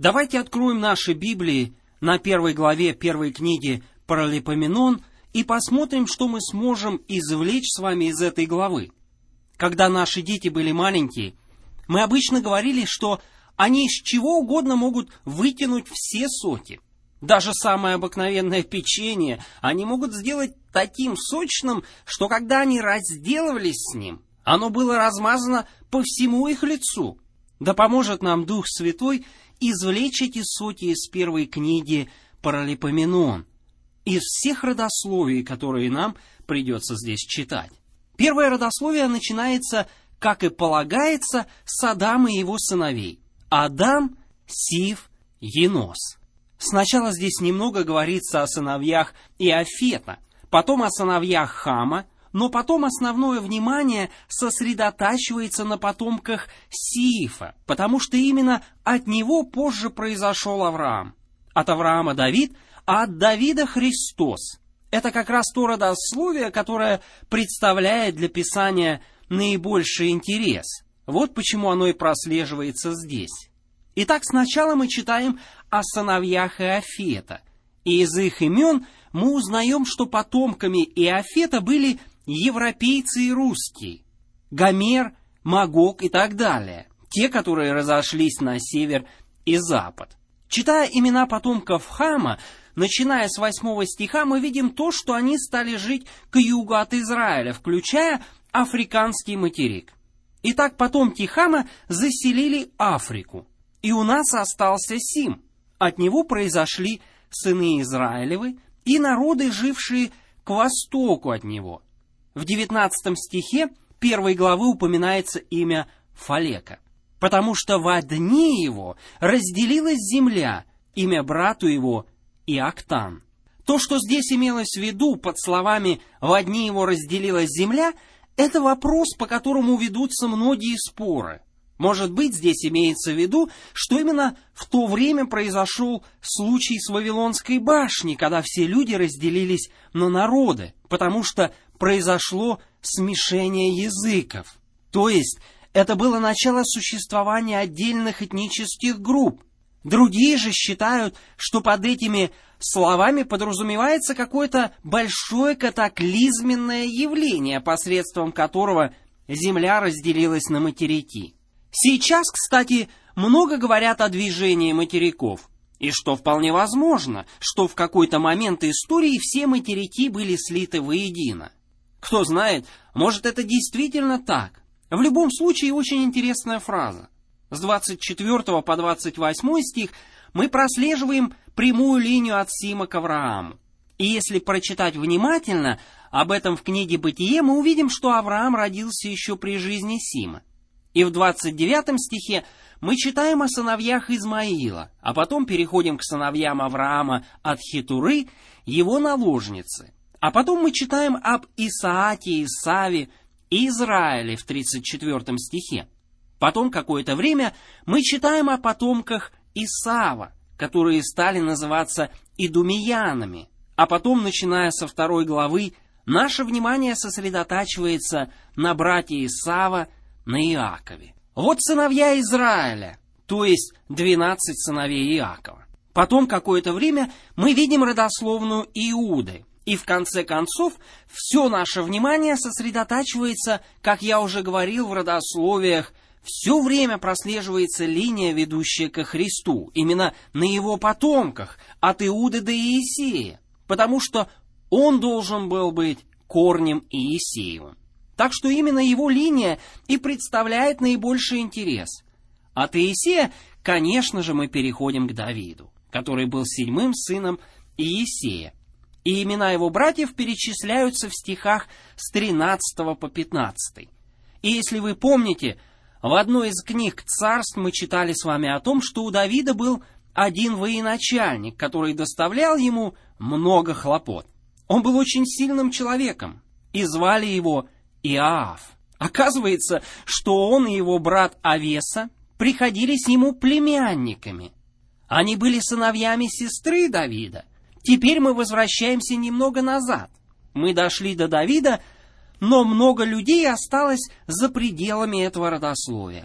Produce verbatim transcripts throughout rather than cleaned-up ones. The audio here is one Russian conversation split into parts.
Давайте откроем наши Библии на первой главе первой книги Паралипоменон и посмотрим, что мы сможем извлечь с вами из этой главы. Когда наши дети были маленькие, мы обычно говорили, что они из чего угодно могут вытянуть все соки. Даже самое обыкновенное печенье они могут сделать таким сочным, что когда они разделывались с ним, оно было размазано по всему их лицу. Да поможет нам Дух Святой извлечь эти соки из первой книги Паралипоменон, из всех родословий, которые нам придется здесь читать. Первое родословие начинается, как и полагается, с Адама и его сыновей. Адам, Сиф, Енос. Сначала здесь немного говорится о сыновьях Иафета, потом о сыновьях Хама, но потом основное внимание сосредотачивается на потомках Сифа, потому что именно от него позже произошел Авраам. От Авраама Давид, а от Давида Христос. Это как раз то родословие, которое представляет для Писания наибольший интерес. Вот почему оно и прослеживается здесь. Итак, сначала мы читаем о сыновьях Иафета, и из их имен мы узнаем, что потомками Иафета были европейцы и русские, Гомер, Магог и так далее, те, которые разошлись на север и запад. Читая имена потомков Хама, начиная с восьмого стиха, мы видим то, что они стали жить к югу от Израиля, включая африканский материк. Итак, потомки Хама заселили Африку, и у нас остался Сим. От него произошли сыны Израилевы и народы, жившие к востоку от него. В девятнадцатом стихе первой главы упоминается имя Фалека, потому что во дни его разделилась земля, имя брату его Иоктан. То, что здесь имелось в виду под словами «во дни его разделилась земля», это вопрос, по которому ведутся многие споры. Может быть, здесь имеется в виду, что именно в то время произошел случай с Вавилонской башней, когда все люди разделились на народы, потому что произошло смешение языков. То есть, это было начало существования отдельных этнических групп. Другие же считают, что под этими словами подразумевается какое-то большое катаклизменное явление, посредством которого земля разделилась на материки. Сейчас, кстати, много говорят о движении материков, и что вполне возможно, что в какой-то момент истории все материки были слиты воедино. Кто знает, может, это действительно так. В любом случае, очень интересная фраза. С двадцать четвёртого по двадцать восьмой стих мы прослеживаем прямую линию от Сима к Аврааму. И если прочитать внимательно об этом в книге «Бытие», мы увидим, что Авраам родился еще при жизни Сима. И в двадцать девятом стихе мы читаем о сыновьях Измаила, а потом переходим к сыновьям Авраама от Хетуры, его наложницы. А потом мы читаем об Исааке, Исаве и Израиле в тридцать четвёртом стихе. Потом какое-то время мы читаем о потомках Исава, которые стали называться идумеянами. А потом, начиная со второй главы, наше внимание сосредотачивается на брате Исава, на Иакове. Вот сыновья Израиля, то есть двенадцать сыновей Иакова. Потом какое-то время мы видим родословную Иуды. И в конце концов, все наше внимание сосредотачивается, как я уже говорил в родословиях, все время прослеживается линия, ведущая ко Христу, именно на его потомках, от Иуды до Иисея, потому что он должен был быть корнем Иисеевым. Так что именно его линия и представляет наибольший интерес. От Иисея, конечно же, мы переходим к Давиду, который был седьмым сыном Иисея. И имена его братьев перечисляются в стихах с тринадцатого по пятнадцатый. И если вы помните, в одной из книг царств мы читали с вами о том, что у Давида был один военачальник, который доставлял ему много хлопот. Он был очень сильным человеком, и звали его Иоав. Оказывается, что он и его брат Авеса приходились ему племянниками. Они были сыновьями сестры Давида. Теперь мы возвращаемся немного назад. Мы дошли до Давида, но много людей осталось за пределами этого родословия.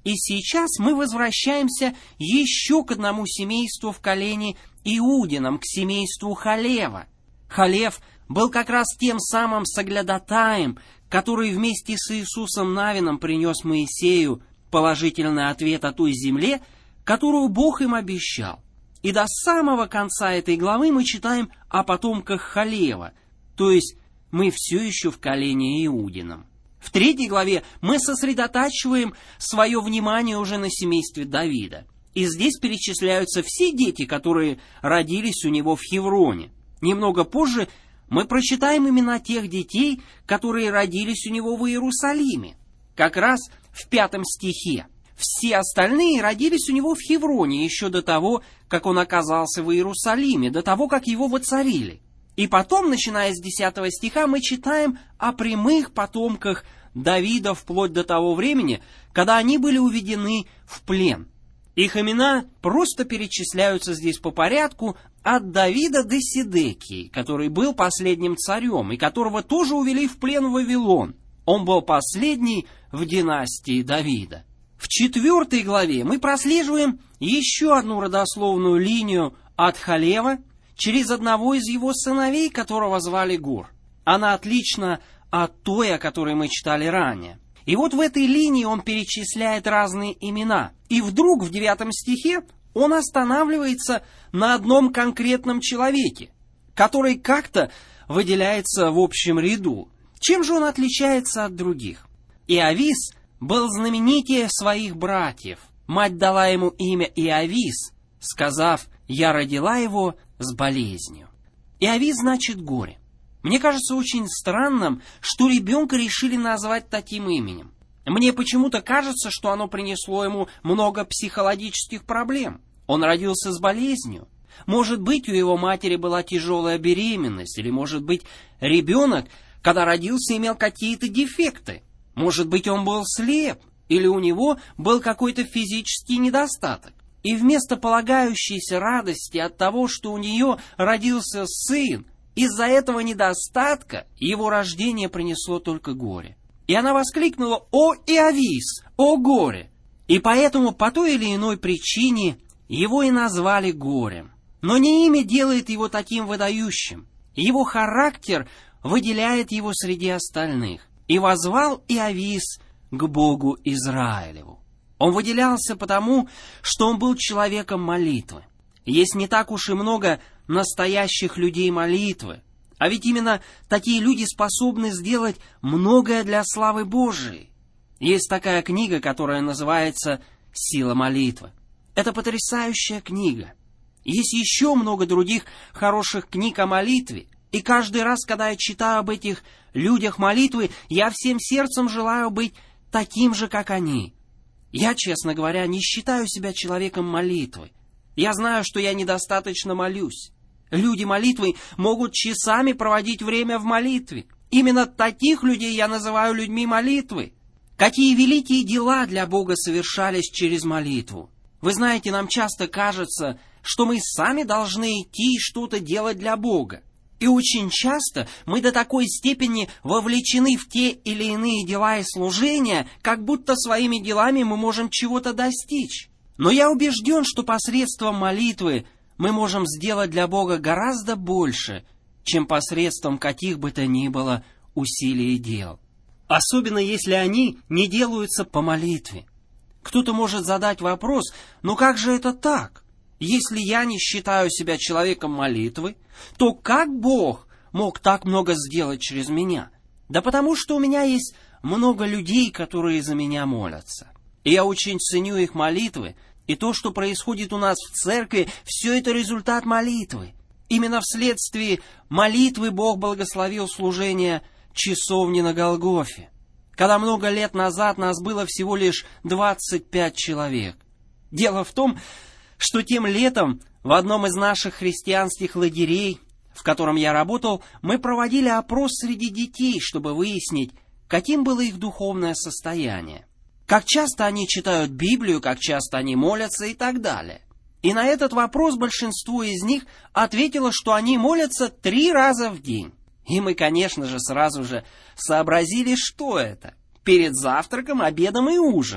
И сейчас мы возвращаемся еще к одному семейству в колене Иудином, к семейству Халева. Халев был как раз тем самым соглядатаем, который вместе с Иисусом Навином принес Моисею положительный ответ о той земле, которую Бог им обещал. И до самого конца этой главы мы читаем о потомках Халева, то есть мы все еще в колене Иудином. В третьей главе мы сосредотачиваем свое внимание уже на семействе Давида. И здесь перечисляются все дети, которые родились у него в Хевроне. Немного позже мы прочитаем имена тех детей, которые родились у него в Иерусалиме. Как раз в пятом стихе. Все остальные родились у него в Хевроне еще до того, как он оказался в Иерусалиме, до того, как его воцарили. И потом, начиная с десятого стиха, мы читаем о прямых потомках Давида вплоть до того времени, когда они были уведены в плен. Их имена просто перечисляются здесь по порядку от Давида до Седекии, который был последним царем и которого тоже увели в плен в Вавилон. Он был последний в династии Давида. В четвертой главе мы прослеживаем еще одну родословную линию от Халева через одного из его сыновей, которого звали Гор. Она отлична от той, о которой мы читали ранее. И вот в этой линии он перечисляет разные имена. И вдруг в девятом стихе он останавливается на одном конкретном человеке, который как-то выделяется в общем ряду. Чем же он отличается от других? Иовис был знаменитее своих братьев. Мать дала ему имя Иовис, сказав: «Я родила его с болезнью». Иовис значит горе. Мне кажется очень странным, что ребенка решили назвать таким именем. Мне почему-то кажется, что оно принесло ему много психологических проблем. Он родился с болезнью. Может быть, у его матери была тяжелая беременность, или, может быть, ребенок, когда родился, имел какие-то дефекты. Может быть, он был слеп, или у него был какой-то физический недостаток. И вместо полагающейся радости от того, что у нее родился сын, из-за этого недостатка его рождение принесло только горе. И она воскликнула: «О, Иовис! О, горе!» И поэтому по той или иной причине его и назвали горем. Но не имя делает его таким выдающим. Его характер выделяет его среди остальных. «И воззвал Иовис к Богу Израилеву». Он выделялся потому, что он был человеком молитвы. Есть не так уж и много настоящих людей молитвы. А ведь именно такие люди способны сделать многое для славы Божией. Есть такая книга, которая называется «Сила молитвы». Это потрясающая книга. Есть еще много других хороших книг о молитве. И каждый раз, когда я читаю об этих людях молитвы, я всем сердцем желаю быть таким же, как они. Я, честно говоря, не считаю себя человеком молитвы. Я знаю, что я недостаточно молюсь. Люди молитвы могут часами проводить время в молитве. Именно таких людей я называю людьми молитвы. Какие великие дела для Бога совершались через молитву. Вы знаете, нам часто кажется, что мы сами должны идти и что-то делать для Бога. И очень часто мы до такой степени вовлечены в те или иные дела и служения, как будто своими делами мы можем чего-то достичь. Но я убежден, что посредством молитвы мы можем сделать для Бога гораздо больше, чем посредством каких бы то ни было усилий и дел. Особенно если они не делаются по молитве. Кто-то может задать вопрос: ну как же это так? Если я не считаю себя человеком молитвы, то как Бог мог так много сделать через меня? Да потому что у меня есть много людей, которые за меня молятся. И я очень ценю их молитвы, и то, что происходит у нас в церкви, все это результат молитвы. Именно вследствие молитвы Бог благословил служение часовни на Голгофе, когда много лет назад нас было всего лишь двадцать пять человек. Дело в том, что тем летом в одном из наших христианских лагерей, в котором я работал, мы проводили опрос среди детей, чтобы выяснить, каким было их духовное состояние. Как часто они читают Библию, как часто они молятся и так далее. И на этот вопрос большинство из них ответило, что они молятся три раза в день. И мы, конечно же, сразу же сообразили, что это. Перед завтраком, обедом и ужином.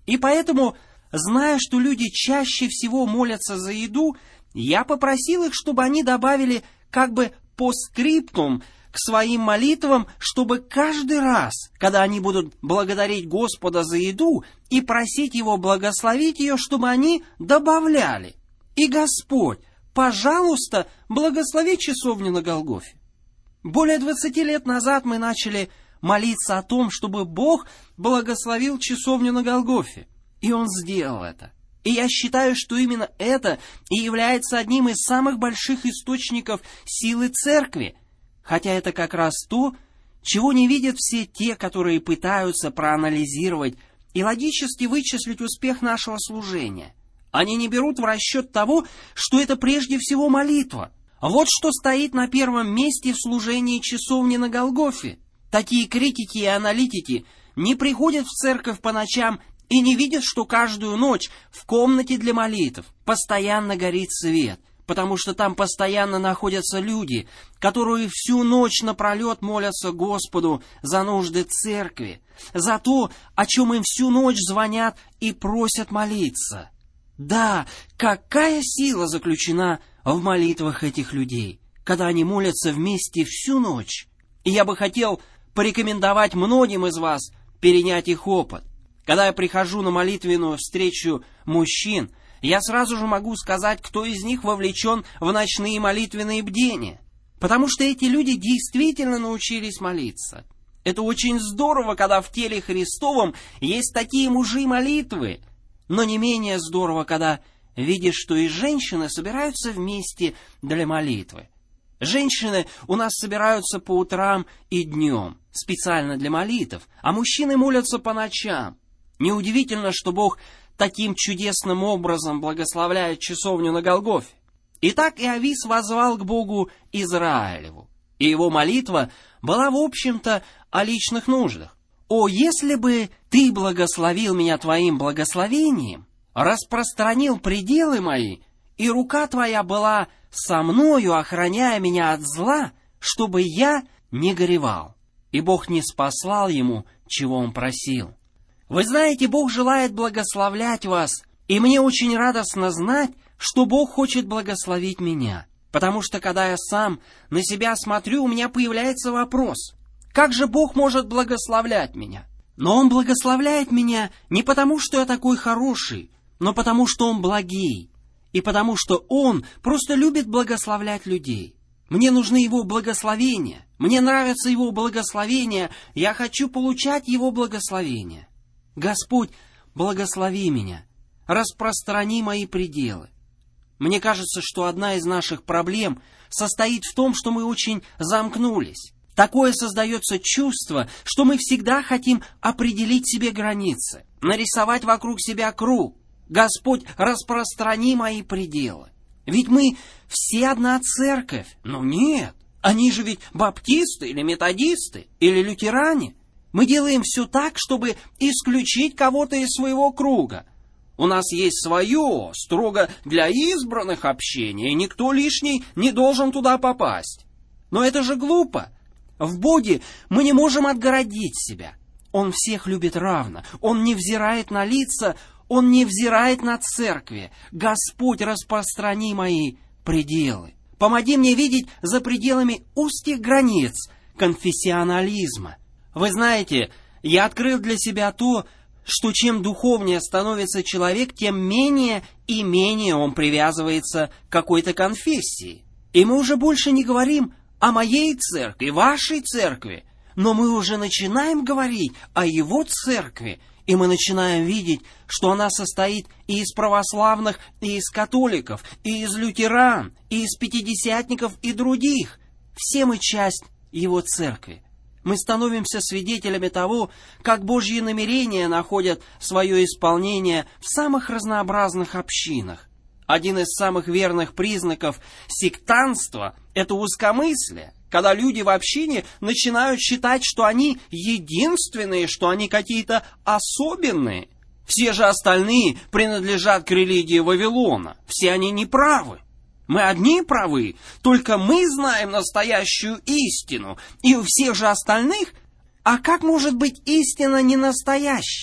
И поэтому, зная, что люди чаще всего молятся за еду, я попросил их, чтобы они добавили как бы постскриптум к своим молитвам, чтобы каждый раз, когда они будут благодарить Господа за еду и просить Его благословить ее, чтобы они добавляли: «И Господь, пожалуйста, благослови часовню на Голгофе». Более двадцати лет назад мы начали молиться о том, чтобы Бог благословил часовню на Голгофе. И Он сделал это. И я считаю, что именно это и является одним из самых больших источников силы церкви. Хотя это как раз то, чего не видят все те, которые пытаются проанализировать и логически вычислить успех нашего служения. Они не берут в расчет того, что это прежде всего молитва. Вот что стоит на первом месте в служении часовни на Голгофе. Такие критики и аналитики не приходят в церковь по ночам и не видят, что каждую ночь в комнате для молитв постоянно горит свет, потому что там постоянно находятся люди, которые всю ночь напролет молятся Господу за нужды церкви, за то, о чем им всю ночь звонят и просят молиться. Да, какая сила заключена в молитвах этих людей, когда они молятся вместе всю ночь. И я бы хотел порекомендовать многим из вас перенять их опыт. Когда я прихожу на молитвенную встречу мужчин, я сразу же могу сказать, кто из них вовлечен в ночные молитвенные бдения. Потому что эти люди действительно научились молиться. Это очень здорово, когда в теле Христовом есть такие мужи молитвы. Но не менее здорово, когда видишь, что и женщины собираются вместе для молитвы. Женщины у нас собираются по утрам и днем, специально для молитв, а мужчины молятся по ночам. Неудивительно, что Бог таким чудесным образом благословляет часовню на Голгофе. Итак, Иовис воззвал к Богу Израилеву, и его молитва была, в общем-то, о личных нуждах. «О, если бы ты благословил меня твоим благословением, распространил пределы мои, и рука твоя была со мною, охраняя меня от зла, чтобы я не горевал». И Бог не спаслал ему, чего он просил. Вы знаете, Бог желает благословлять вас, и мне очень радостно знать, что Бог хочет благословить меня. Потому что, когда я сам на себя смотрю, у меня появляется вопрос: как же Бог может благословлять меня? Но Он благословляет меня не потому, что я такой хороший, но потому, что Он благий, и потому, что Он просто любит благословлять людей. Мне нужны Его благословения, мне нравятся Его благословения, я хочу получать Его благословения. Господь, благослови меня, распространи мои пределы. Мне кажется, что одна из наших проблем состоит в том, что мы очень замкнулись. Такое создается чувство, что мы всегда хотим определить себе границы, нарисовать вокруг себя круг. Господь, распространи мои пределы. Ведь мы все одна церковь. Но нет, они же ведь баптисты или методисты или лютеране. Мы делаем все так, чтобы исключить кого-то из своего круга. У нас есть свое, строго для избранных общение, и никто лишний не должен туда попасть. Но это же глупо. В Боге мы не можем отгородить себя. Он всех любит равно. Он не взирает на лица, Он не взирает на церкви. Господь, распространи мои пределы. Помоги мне видеть за пределами узких границ конфессионализма. Вы знаете, я открыл для себя то, что чем духовнее становится человек, тем менее и менее он привязывается к какой-то конфессии. И мы уже больше не говорим о моей церкви, вашей церкви, но мы уже начинаем говорить о Его церкви, и мы начинаем видеть, что она состоит и из православных, и из католиков, и из лютеран, и из пятидесятников, и других. Все мы часть Его церкви. Мы становимся свидетелями того, как Божьи намерения находят свое исполнение в самых разнообразных общинах. Один из самых верных признаков сектантства – это узкомыслие, когда люди в общине начинают считать, что они единственные, что они какие-то особенные. Все же остальные принадлежат к религии Вавилона, все они неправы. Мы одни правы, только мы знаем настоящую истину, и у всех же остальных... А как может быть истина не настоящей?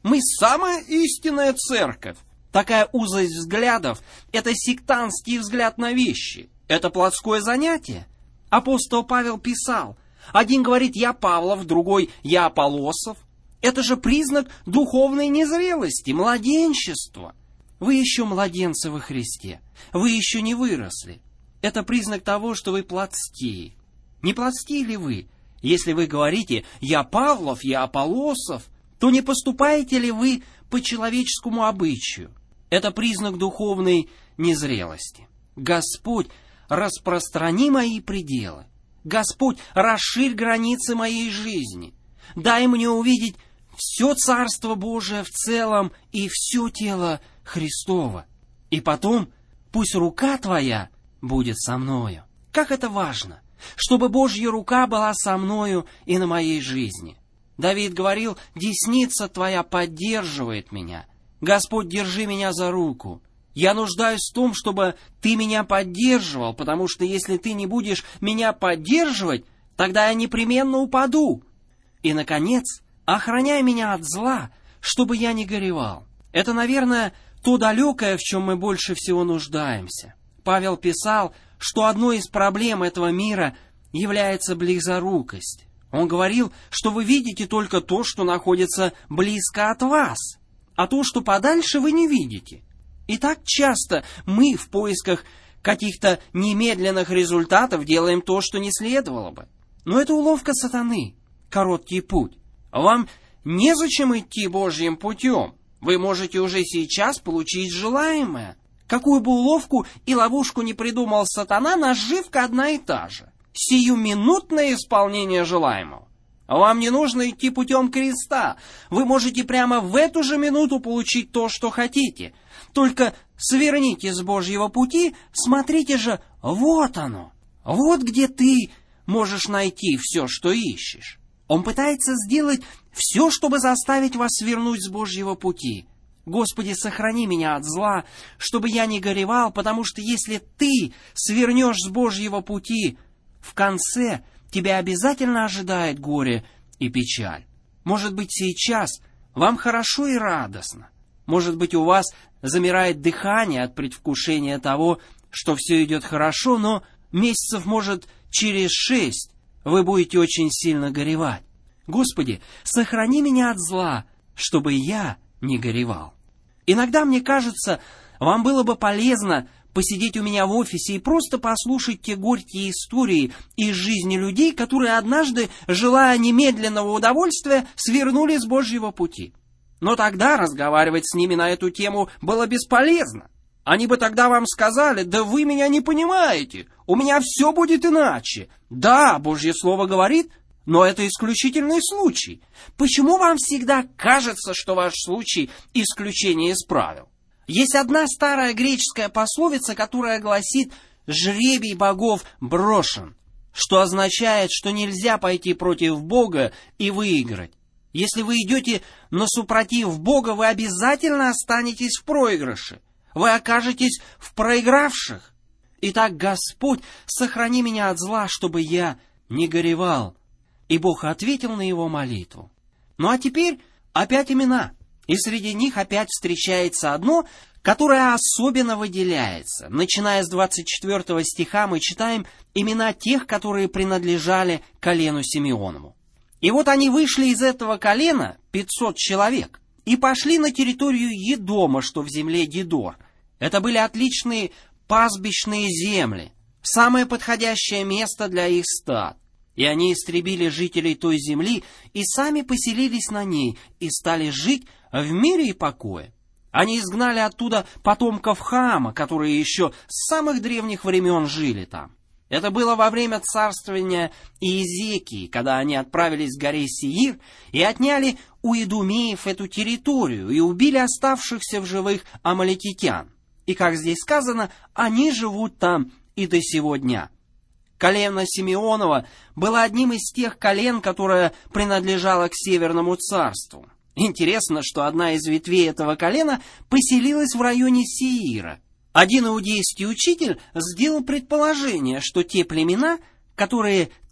Мы самая истинная церковь. Такая узость взглядов – это сектантский взгляд на вещи. Это плотское занятие. Апостол Павел писал, один говорит «я Павлов», другой «я Аполлосов». Это же признак духовной незрелости, младенчества. Вы еще младенцы во Христе. Вы еще не выросли. Это признак того, что вы плотские. Не плотские ли вы? Если вы говорите «я Павлов», «я Аполлосов», то не поступаете ли вы по человеческому обычаю? Это признак духовной незрелости. Господь, распространи мои пределы. Господь, расширь границы моей жизни. Дай мне увидеть все Царство Божие в целом и все тело Христово. И потом, пусть рука Твоя будет со мною. Как это важно, чтобы Божья рука была со мною и на моей жизни. Давид говорил, десница Твоя поддерживает меня. Господь, держи меня за руку. Я нуждаюсь в том, чтобы Ты меня поддерживал, потому что если Ты не будешь меня поддерживать, тогда я непременно упаду. И, наконец, охраняй меня от зла, чтобы я не горевал. Это, наверное, то далекое, в чем мы больше всего нуждаемся. Павел писал, что одной из проблем этого мира является близорукость. Он говорил, что вы видите только то, что находится близко от вас, а то, что подальше, вы не видите. И так часто мы в поисках каких-то немедленных результатов делаем то, что не следовало бы. Но это уловка сатаны, короткий путь. Вам незачем идти Божьим путем. Вы можете уже сейчас получить желаемое. Какую бы уловку и ловушку не придумал сатана, наживка одна и та же. Сиюминутное исполнение желаемого. Вам не нужно идти путем креста. Вы можете прямо в эту же минуту получить то, что хотите. Только сверните с Божьего пути, смотрите же, вот оно. Вот где ты можешь найти все, что ищешь. Он пытается сделать все, чтобы заставить вас свернуть с Божьего пути. Господи, сохрани меня от зла, чтобы я не горевал, потому что если ты свернешь с Божьего пути, в конце тебя обязательно ожидает горе и печаль. Может быть, сейчас вам хорошо и радостно. Может быть, у вас замирает дыхание от предвкушения того, что все идет хорошо, но месяцев, может, через шесть вы будете очень сильно горевать. Господи, сохрани меня от зла, чтобы я не горевал. Иногда, мне кажется, вам было бы полезно посидеть у меня в офисе и просто послушать те горькие истории из жизни людей, которые однажды, желая немедленного удовольствия, свернули с Божьего пути. Но тогда разговаривать с ними на эту тему было бесполезно. Они бы тогда вам сказали: да вы меня не понимаете, у меня все будет иначе. Да, Божье Слово говорит, но это исключительный случай. Почему вам всегда кажется, что ваш случай исключение из правил? Есть одна старая греческая пословица, которая гласит «жребий богов брошен», что означает, что нельзя пойти против Бога и выиграть. Если вы идете на супротив Бога, вы обязательно останетесь в проигрыше. Вы окажетесь в проигравших. Итак, Господь, сохрани меня от зла, чтобы я не горевал. И Бог ответил на его молитву. Ну а теперь опять имена. И среди них опять встречается одно, которое особенно выделяется. Начиная с двадцать четвёртого стиха мы читаем имена тех, которые принадлежали колену Симеонову. И вот они вышли из этого колена, пятьсот человек, и пошли на территорию Едома, что в земле Дидор. Это были отличные пастбищные земли, самое подходящее место для их стад. И они истребили жителей той земли, и сами поселились на ней, и стали жить в мире и покое. Они изгнали оттуда потомков Хама, которые еще с самых древних времен жили там. Это было во время царствования Иезекии, когда они отправились к горе Сеир и отняли у идумеев эту территорию и убили оставшихся в живых амаликитян. И, как здесь сказано, они живут там и до сего дня. Колено Симеонова было одним из тех колен, которое принадлежало к Северному царству. Интересно, что одна из ветвей этого колена поселилась в районе Сеира. Один иудейский учитель сделал предположение, что те племена, которые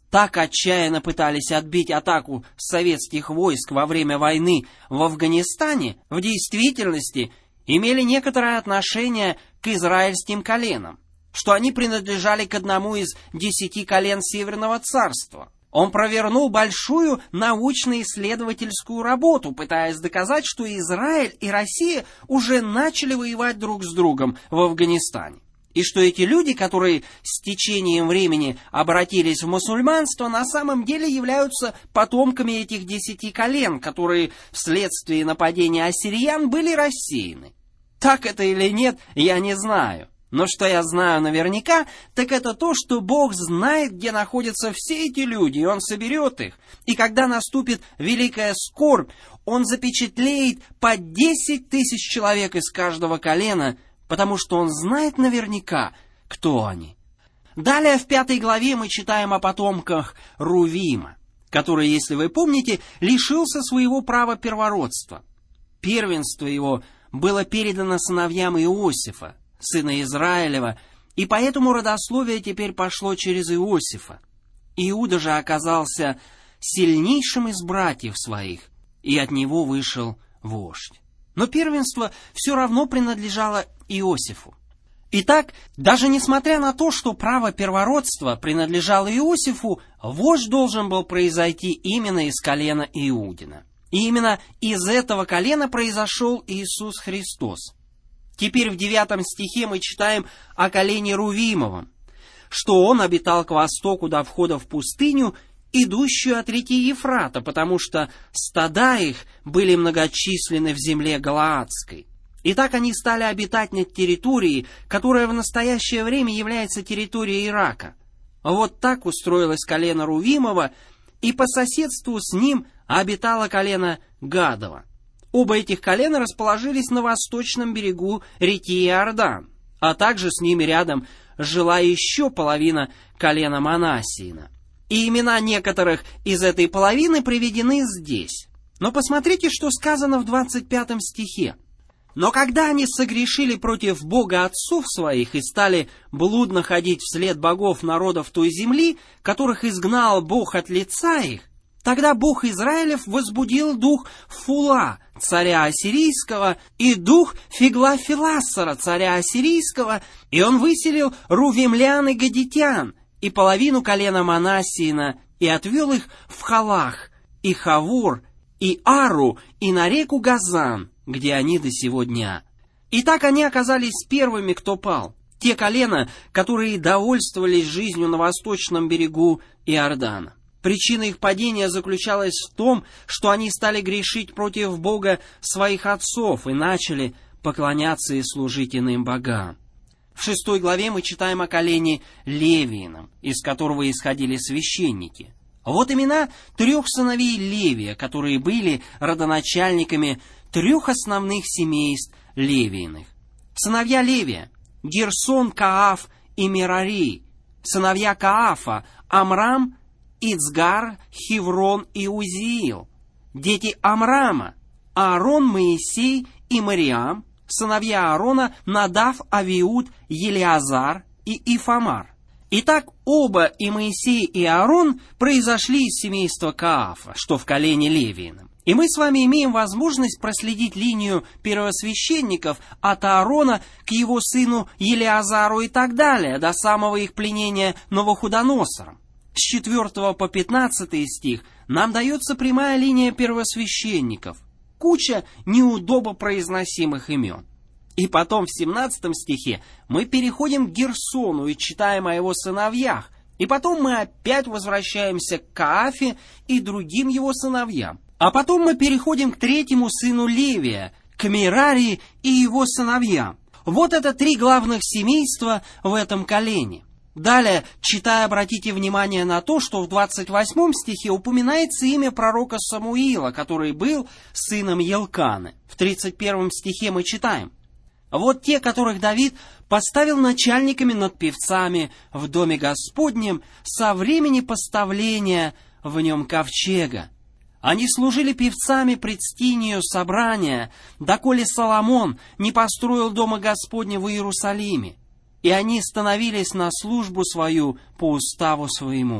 так отчаянно пытались отбить атаку советских войск во время войны в Афганистане, в действительности имели некоторое отношение к израильским коленам, что они принадлежали к одному из десяти колен Северного царства. Он провернул большую научно-исследовательскую работу, пытаясь доказать, что Израиль и Россия уже начали воевать друг с другом в Афганистане. И что эти люди, которые с течением времени обратились в мусульманство, на самом деле являются потомками этих десяти колен, которые вследствие нападения ассириян были рассеяны. Так это или нет, я не знаю. Но что я знаю наверняка, так это то, что Бог знает, где находятся все эти люди, и Он соберет их. И когда наступит великая скорбь, Он запечатлеет по десять тысяч человек из каждого колена, потому что Он знает наверняка, кто они. Далее в пятой главе мы читаем о потомках Рувима, который, если вы помните, лишился своего права первородства. Первенство его было передано сыновьям Иосифа, сына Израилева, и поэтому родословие теперь пошло через Иосифа. Иуда же оказался сильнейшим из братьев своих, и от него вышел вождь. Но первенство все равно принадлежало Иосифу. Итак, даже несмотря на то, что право первородства принадлежало Иосифу, вождь должен был произойти именно из колена Иудина. И именно из этого колена произошел Иисус Христос. Теперь в девятом стихе мы читаем о колене Рувимовом, что он обитал к востоку до входа в пустыню, идущую от реки Ефрата, потому что стада их были многочисленны в земле Галаадской. И так они стали обитать на территории, которая в настоящее время является территорией Ирака. Вот так устроилось колено Рувимова, и по соседству с ним обитало колено Гадова. Оба этих колена расположились на восточном берегу реки Иордан, а также с ними рядом жила еще половина колена Манассиина. И имена некоторых из этой половины приведены здесь. Но посмотрите, что сказано в двадцать пятом стихе. «Но когда они согрешили против Бога отцов своих и стали блудно ходить вслед богов народов той земли, которых изгнал Бог от лица их, тогда Бог Израилев возбудил дух Фула, царя Ассирийского, и дух Фиглафилассара, царя Ассирийского, и он выселил рувимлян и гадитян, и половину колена Манассиина, и отвел их в Халах, и Хавур, и Ару, и на реку Газан, где они до сего дня. И так они оказались первыми, кто пал, те колена, которые довольствовались жизнью на восточном берегу Иордана. Причина их падения заключалась в том, что они стали грешить против Бога своих отцов и начали поклоняться и служить иным богам. В шестой главе мы читаем о колене Левиином, из которого исходили священники. Вот имена трех сыновей Левия, которые были родоначальниками трех основных семейств Левииных. Сыновья Левия — Герсон, Кааф и Мерари. Сыновья Каафа — Амрам, Ицгар, Хеврон и Узиил. Дети Амрама — Аарон, Моисей и Мариам. Сыновья Аарона — Надав, Авиуд, Елиазар и Ифамар. Итак, оба и Моисей, и Аарон произошли из семейства Каафа, что в колене Левиином. И мы с вами имеем возможность проследить линию первосвященников от Аарона к его сыну Елиазару и так далее, до самого их пленения Навуходоносором. С четвёртого по пятнадцатый стих нам дается прямая линия первосвященников, куча неудобопроизносимых имен. И потом в семнадцатом стихе мы переходим к Герсону и читаем о его сыновьях. И потом мы опять возвращаемся к Каафе и другим его сыновьям. А потом мы переходим к третьему сыну Левия, к Мерари и его сыновьям. Вот это три главных семейства в этом колене. Далее, читая, обратите внимание на то, что в двадцать восьмом стихе упоминается имя пророка Самуила, который был сыном Елканы. В тридцать первом стихе мы читаем: «Вот те, которых Давид поставил начальниками над певцами в доме Господнем со времени поставления в нем ковчега. Они служили певцами пред скинию собрания, доколе Соломон не построил дома Господня в Иерусалиме. И они становились на службу свою по уставу своему.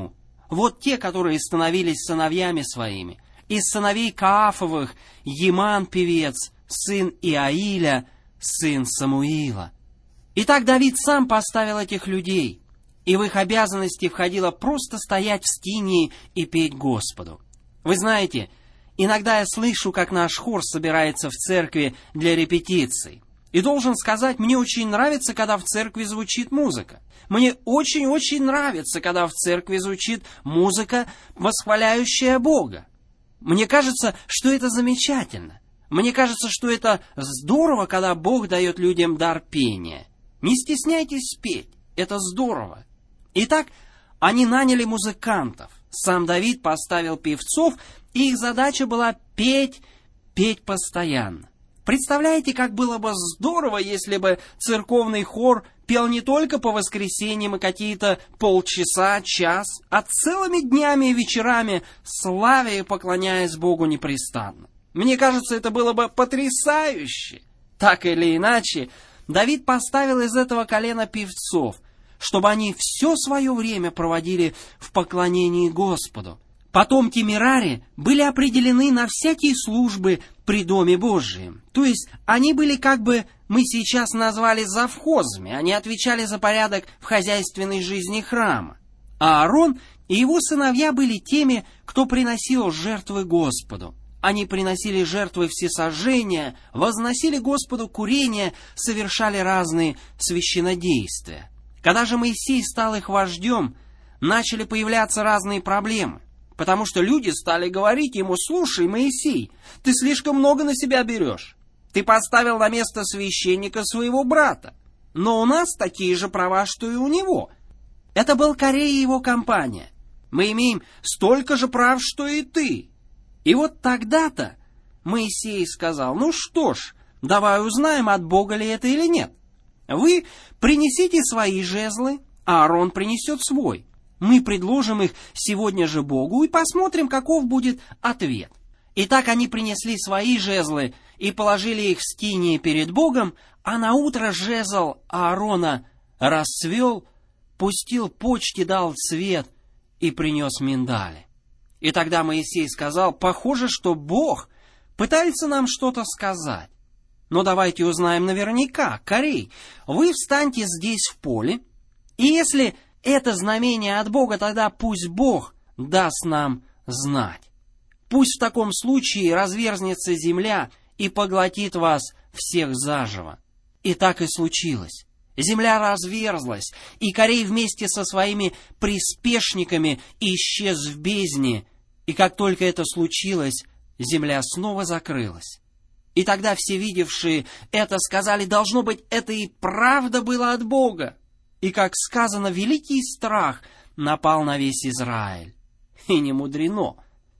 Вот те, которые становились сыновьями своими. Из сыновей Каафовых Еман певец, сын Иаиля, сын Самуила. Итак, Давид сам поставил этих людей, и в их обязанности входило просто стоять в скинии и петь Господу. Вы знаете, иногда я слышу, как наш хор собирается в церкви для репетиций. И должен сказать, мне очень нравится, когда в церкви звучит музыка. Мне очень-очень нравится, когда в церкви звучит музыка, восхваляющая Бога. Мне кажется, что это замечательно. Мне кажется, что это здорово, когда Бог дает людям дар пения. Не стесняйтесь петь, это здорово. Итак, они наняли музыкантов. Сам Давид поставил певцов, и их задача была петь, петь постоянно. Представляете, как было бы здорово, если бы церковный хор пел не только по воскресеньям и какие-то полчаса, час, а целыми днями и вечерами, славя и поклоняясь Богу непрестанно. Мне кажется, это было бы потрясающе. Так или иначе, Давид поставил из этого колена певцов, чтобы они все свое время проводили в поклонении Господу. Потомки Мерари были определены на всякие службы при Доме Божьем. То есть они были, как бы мы сейчас назвали, завхозами. Они отвечали за порядок в хозяйственной жизни храма. А Аарон и его сыновья были теми, кто приносил жертвы Господу. Они приносили жертвы всесожжения, возносили Господу курение, совершали разные священнодействия. Когда же Моисей стал их вождем, начали появляться разные проблемы. Потому что люди стали говорить ему: «Слушай, Моисей, ты слишком много на себя берешь. Ты поставил на место священника своего брата. Но у нас такие же права, что и у него. Это был Корей и его компания. Мы имеем столько же прав, что и ты». И вот тогда-то Моисей сказал: «Ну что ж, давай узнаем, от Бога ли это или нет. Вы принесите свои жезлы, а Аарон принесет свой. Мы предложим их сегодня же Богу и посмотрим, каков будет ответ». Итак, они принесли свои жезлы и положили их в скинии перед Богом, а наутро жезл Аарона расцвел, пустил почки, дал цвет и принес миндали. И тогда Моисей сказал: «Похоже, что Бог пытается нам что-то сказать. Но давайте узнаем наверняка. Корей, вы встаньте здесь в поле, и если это знамение от Бога, тогда пусть Бог даст нам знать. Пусть в таком случае разверзнется земля и поглотит вас всех заживо». И так и случилось. Земля разверзлась, и Корей вместе со своими приспешниками исчез в бездне, и как только это случилось, земля снова закрылась. И тогда все видевшие это сказали: «Должно быть, это и правда было от Бога». И, как сказано, великий страх напал на весь Израиль. И не мудрено.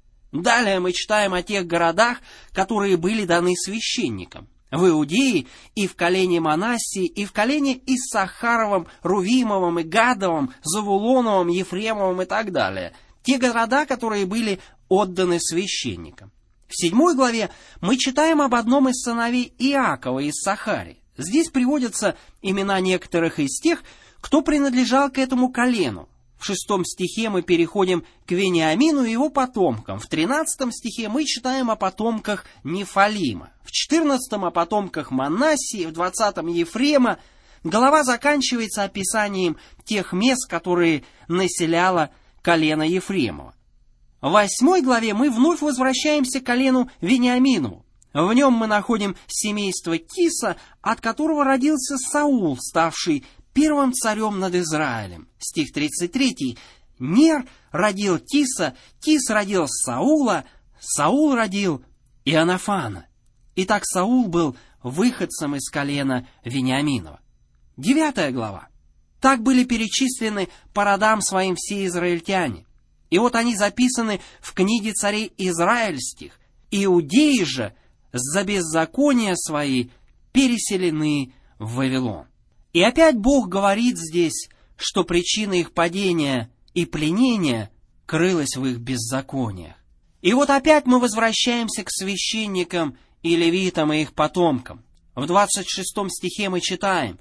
Далее мы читаем о тех городах, которые были даны священникам. В Иудее и в колене Манассии, и в колене Иссахаровом, Рувимовом и Гадовом, Завулоновом, Ефремовом и так далее. Те города, которые были отданы священникам. В седьмой главе мы читаем об одном из сыновей Иакова из Сахари. Здесь приводятся имена некоторых из тех, кто принадлежал к этому колену. В шестом стихе мы переходим к Вениамину и его потомкам. В тринадцатом стихе мы читаем о потомках Нефалима. В четырнадцатом о потомках Манассии, в двадцатом Ефрема. Глава заканчивается описанием тех мест, которые населяло колено Ефремова. В восьмой главе мы вновь возвращаемся к колену Вениаминову. В нем мы находим семейство Киса, от которого родился Саул, ставший первым царем над Израилем. Стих тридцать третий. Нер родил Киса, Кис родил Саула, Саул родил Иоаннафана. Итак, Саул был выходцем из колена Вениаминова. Девятая глава. Так были перечислены по родам своим все израильтяне. И вот они записаны в книге царей израильских. Иудеи же за беззакония свои переселены в Вавилон. И опять Бог говорит здесь, что причина их падения и пленения крылась в их беззакониях. И вот опять мы возвращаемся к священникам и левитам и их потомкам. В двадцать шестом стихе мы читаем: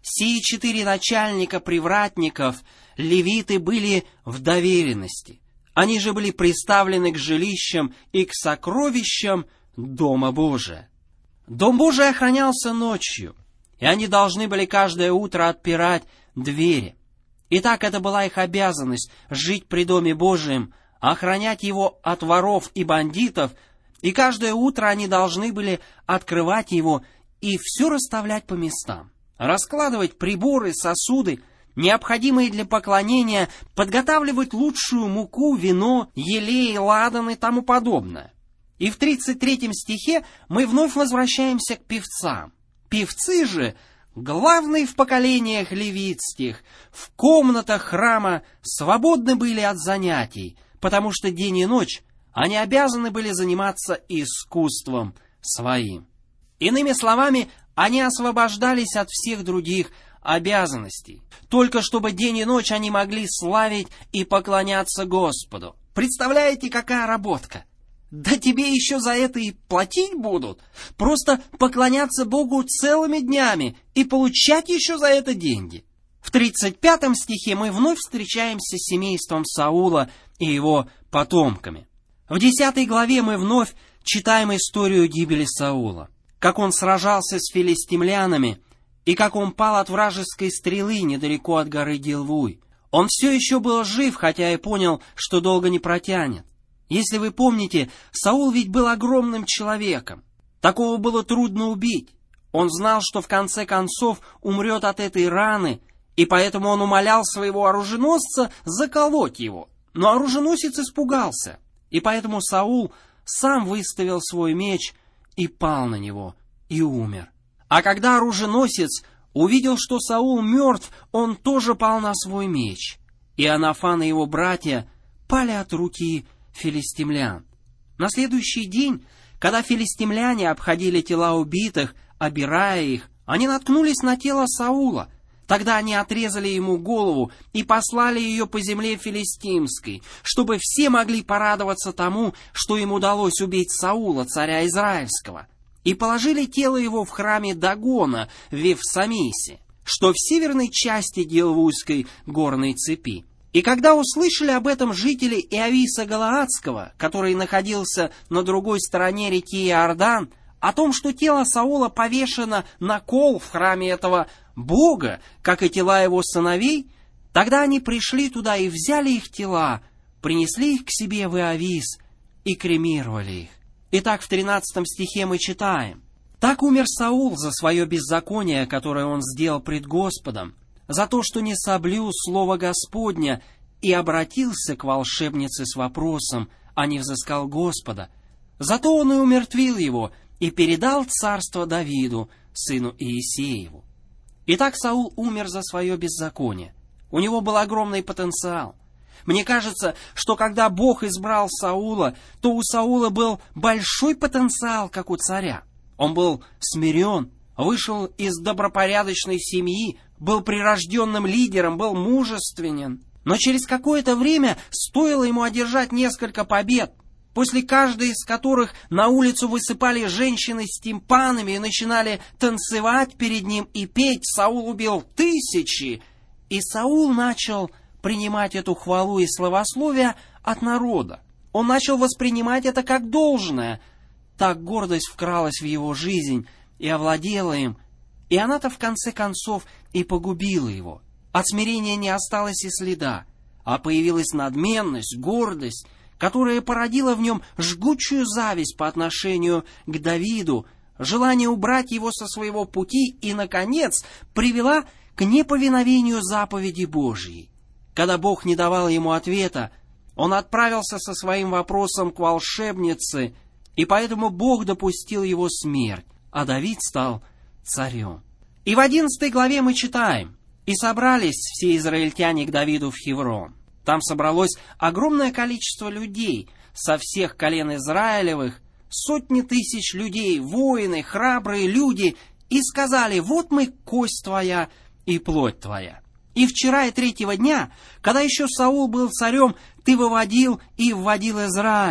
Сии четыре начальника привратников, левиты, были в доверенности. Они же были приставлены к жилищам и к сокровищам Дома Божия. Дом Божий охранялся ночью, и они должны были каждое утро отпирать двери. Итак, это была их обязанность — жить при Доме Божием, охранять его от воров и бандитов, и каждое утро они должны были открывать его и все расставлять по местам, раскладывать приборы, сосуды, необходимые для поклонения, подготавливать лучшую муку, вино, елей, ладан и тому подобное. И в тридцать третьем стихе мы вновь возвращаемся к певцам. Певцы же, главные в поколениях левитских, в комнатах храма свободны были от занятий, потому что день и ночь они обязаны были заниматься искусством своим. Иными словами, они освобождались от всех других обязанностей, только чтобы день и ночь они могли славить и поклоняться Господу. Представляете, какая работка? Да тебе еще за это и платить будут. Просто поклоняться Богу целыми днями и получать еще за это деньги. В тридцать пятом стихе мы вновь встречаемся с семейством Саула и его потомками. В десятой главе мы вновь читаем историю гибели Саула, как он сражался с филистимлянами и как он пал от вражеской стрелы недалеко от горы Гилвуй. Он все еще был жив, хотя и понял, что долго не протянет. Если вы помните, Саул ведь был огромным человеком. Такого было трудно убить. Он знал, что в конце концов умрет от этой раны, и поэтому он умолял своего оруженосца заколоть его. Но оруженосец испугался, и поэтому Саул сам выставил свой меч и пал на него, и умер. А когда оруженосец увидел, что Саул мертв, он тоже пал на свой меч. И Иоаннафан и его братья пали от руки филистимлян. На следующий день, когда филистимляне обходили тела убитых, обирая их, они наткнулись на тело Саула. Тогда они отрезали ему голову и послали ее по земле филистимской, чтобы все могли порадоваться тому, что им удалось убить Саула, царя Израильского. И положили тело его в храме Дагона в Вифсамисе, что в северной части Гилвуйской горной цепи. И когда услышали об этом жители Иовиса Галаадского, который находился на другой стороне реки Иордан, о том, что тело Саула повешено на кол в храме этого Бога, как и тела его сыновей, тогда они пришли туда и взяли их тела, принесли их к себе в Иовис и кремировали их. Итак, в тринадцатом стихе мы читаем: «Так умер Саул за свое беззаконие, которое он сделал пред Господом, за то, что не соблюл слово Господня и обратился к волшебнице с вопросом, а не взыскал Господа. Зато он и умертвил его и передал царство Давиду, сыну Иисееву». Итак, Саул умер за свое беззаконие. У него был огромный потенциал. Мне кажется, что когда Бог избрал Саула, то у Саула был большой потенциал, как у царя. Он был смирен, вышел из добропорядочной семьи, был прирожденным лидером, был мужественен. Но через какое-то время стоило ему одержать несколько побед, после каждой из которых на улицу высыпали женщины с тимпанами и начинали танцевать перед ним и петь. Саул убил тысячи, и Саул начал принимать эту хвалу и славословие от народа. Он начал воспринимать это как должное. Так гордость вкралась в его жизнь и овладела им, и она-то в конце концов и погубила его. От смирения не осталось и следа, а появилась надменность, гордость, которая породила в нем жгучую зависть по отношению к Давиду, желание убрать его со своего пути и, наконец, привела к неповиновению заповеди Божьей. Когда Бог не давал ему ответа, он отправился со своим вопросом к волшебнице, и поэтому Бог допустил его смерть, а Давид стал царем. И в одиннадцатой главе мы читаем: «И собрались все израильтяне к Давиду в Хеврон. Там собралось огромное количество людей со всех колен Израилевых, сотни тысяч людей, воины, храбрые люди, и сказали: вот мы, кость твоя и плоть твоя. И вчера и третьего дня, когда еще Саул был царем, ты выводил и вводил Израиля,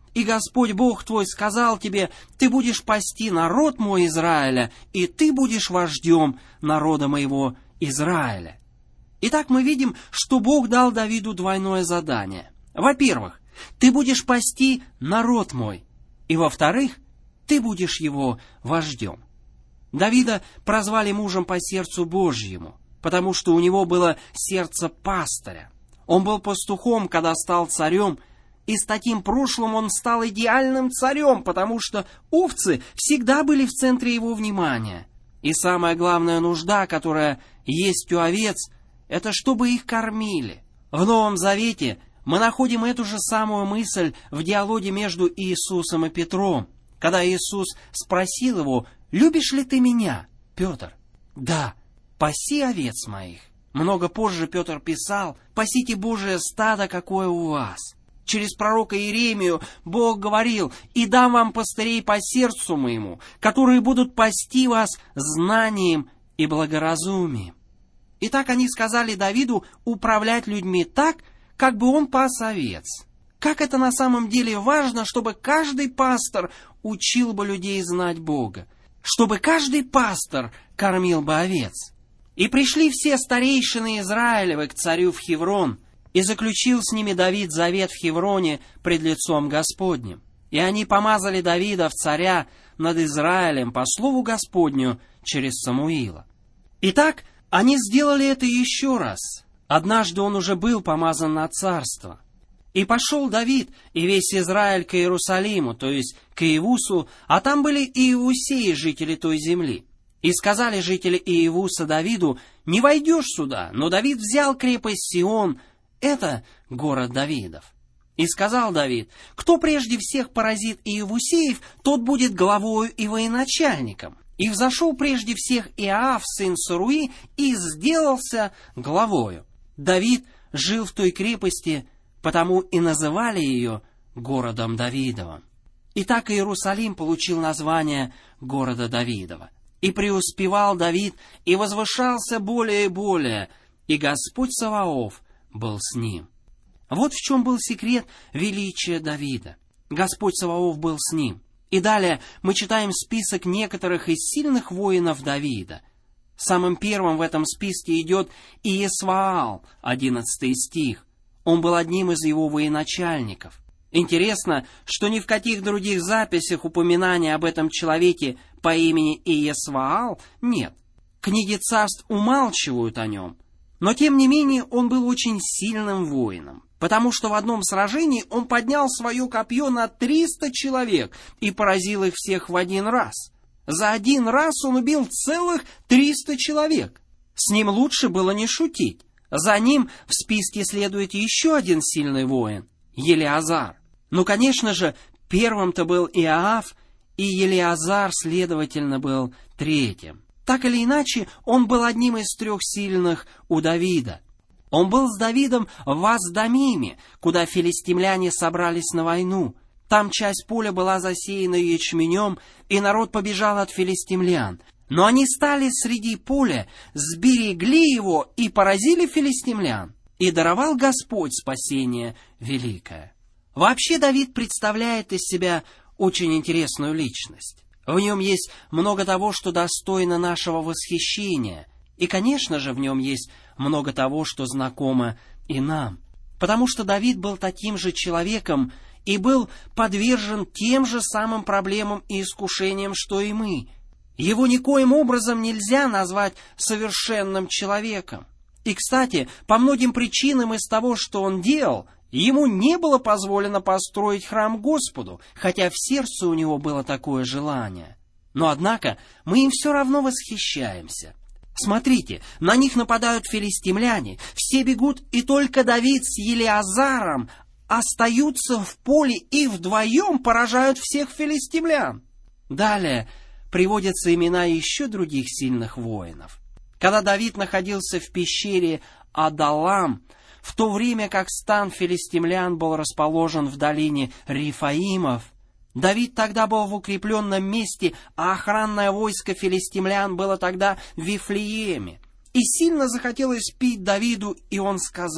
И Господь Бог твой сказал тебе: ты будешь пасти народ мой Израиля, и ты будешь вождем народа моего Израиля». Итак, мы видим, что Бог дал Давиду двойное задание. Во-первых, ты будешь пасти народ мой, и во-вторых, ты будешь его вождем. Давида прозвали мужем по сердцу Божьему, потому что у него было сердце пастыря. Он был пастухом, когда стал царем, и с таким прошлым он стал идеальным царем, потому что овцы всегда были в центре его внимания. И самая главная нужда, которая есть у овец, это чтобы их кормили. В Новом Завете мы находим эту же самую мысль в диалоге между Иисусом и Петром, когда Иисус спросил его: «Любишь ли ты меня, Петр?» «Да, паси овец моих». Много позже Петр писал: «Пасите Божие стадо, какое у вас». Через пророка Иеремию Бог говорил: «И дам вам пастырей по сердцу моему, которые будут пасти вас знанием и благоразумием». И так они сказали Давиду управлять людьми так, как бы он пас овец. Как это на самом деле важно, чтобы каждый пастор учил бы людей знать Бога, чтобы каждый пастор кормил бы овец. И пришли все старейшины Израилевы к царю в Хеврон, и заключил с ними Давид завет в Хевроне пред лицом Господним. И они помазали Давида в царя над Израилем по слову Господню через Самуила. Итак, они сделали это еще раз. Однажды он уже был помазан на царство. И пошел Давид и весь Израиль к Иерусалиму, то есть к Иевусу, а там были и иевусеи, жители той земли. И сказали жители Иевуса Давиду: «Не войдешь сюда». Но Давид взял крепость Сион, это город Давидов. И сказал Давид: «Кто прежде всех поразит иевусеев, тот будет главою и военачальником». И взошел прежде всех Иоав, сын Саруи, и сделался главою. Давид жил в той крепости, потому и называли ее городом Давидовым. И так Иерусалим получил название города Давидова. И преуспевал Давид, и возвышался более и более, и Господь Саваоф был с ним. Вот в чем был секрет величия Давида. Господь Саваоф был с ним. И далее мы читаем список некоторых из сильных воинов Давида. Самым первым в этом списке идет Иесваал, одиннадцатый стих. Он был одним из его военачальников. Интересно, что ни в каких других записях упоминания об этом человеке по имени Иесваал нет. Книги царств умалчивают о нем. Но тем не менее он был очень сильным воином, потому что в одном сражении он поднял свое копье на триста человек и поразил их всех в один раз. За один раз он убил целых триста человек. С ним лучше было не шутить. За ним в списке следует еще один сильный воин — Елиазар. Ну, конечно же, первым-то был Иоав, и Елиазар, следовательно, был третьим. Так или иначе, он был одним из трех сильных у Давида. Он был с Давидом в Ас-Дамиме, куда филистимляне собрались на войну. Там часть поля была засеяна ячменем, и народ побежал от филистимлян. Но они стали среди поля, сберегли его и поразили филистимлян. И даровал Господь спасение великое. Вообще Давид представляет из себя очень интересную личность. В нем есть много того, что достойно нашего восхищения. И, конечно же, в нем есть много того, что знакомо и нам. Потому что Давид был таким же человеком и был подвержен тем же самым проблемам и искушениям, что и мы. Его никоим образом нельзя назвать совершенным человеком. И, кстати, по многим причинам из того, что он делал, ему не было позволено построить храм Господу, хотя в сердце у него было такое желание. Но, однако, мы им все равно восхищаемся. Смотрите, на них нападают филистимляне, все бегут, и только Давид с Елиазаром остаются в поле и вдвоем поражают всех филистимлян. Далее приводятся имена еще других сильных воинов. Когда Давид находился в пещере Адалам, в то время как стан филистимлян был расположен в долине Рифаимов, Давид тогда был в укрепленном месте, а охранное войско филистимлян было тогда в Вифлееме. И сильно захотелось пить Давиду, и он сказал: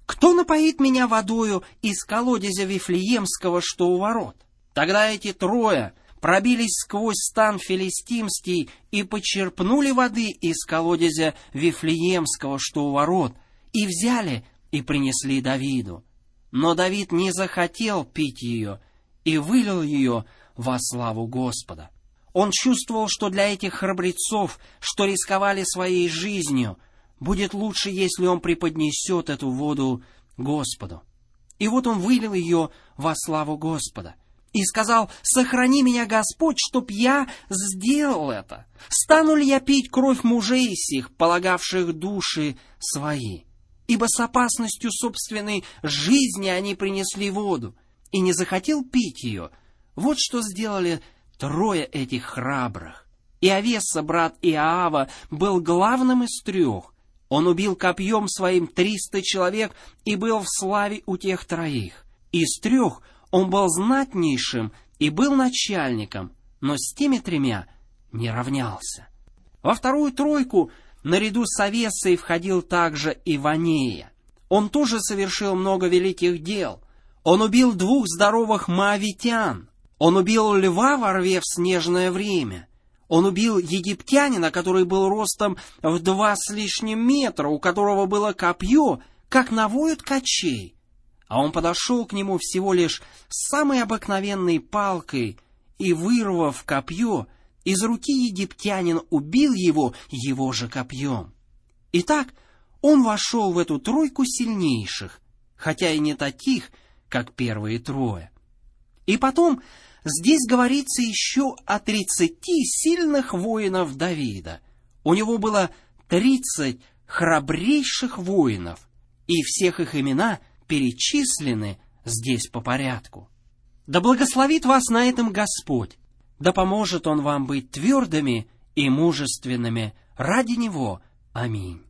кто напоит меня водою из колодезя Вифлеемского, что у ворот? Тогда эти трое пробились сквозь стан филистимский и почерпнули воды из колодезя Вифлеемского, что у ворот, и взяли и принесли Давиду. Но Давид не захотел пить ее и вылил ее во славу Господа. Он чувствовал, что для этих храбрецов, что рисковали своей жизнью, будет лучше, если он преподнесет эту воду Господу. И вот он вылил ее во славу Господа. И сказал: «Сохрани меня, Господь, чтоб я сделал это. Стану ли я пить кровь мужей сих, полагавших души свои? Ибо с опасностью собственной жизни они принесли воду, и не захотел пить ее». Вот что сделали трое этих храбрых. Иовеса, брат Иоава, был главным из трех. Он убил копьем своим триста человек и был в славе у тех троих. Из трех он был знатнейшим и был начальником, но с теми тремя не равнялся. Во вторую тройку наряду с Иовесой входил также и Ванея. Он тоже совершил много великих дел. Он убил двух здоровых моавитян. Он убил льва во рве в снежное время. Он убил египтянина, который был ростом в два с лишним метра, у которого было копье, как навоют качей. А он подошел к нему всего лишь с самой обыкновенной палкой и, вырвав копье, из руки египтянин убил его его же копьем. Итак, он вошел в эту тройку сильнейших, хотя и не таких, как первые трое. И потом здесь говорится еще о тридцати сильных воинов Давида. У него было тридцать храбрейших воинов, и всех их имена перечислены здесь по порядку. Да благословит вас на этом Господь, да поможет Он вам быть твердыми и мужественными ради Него. Аминь.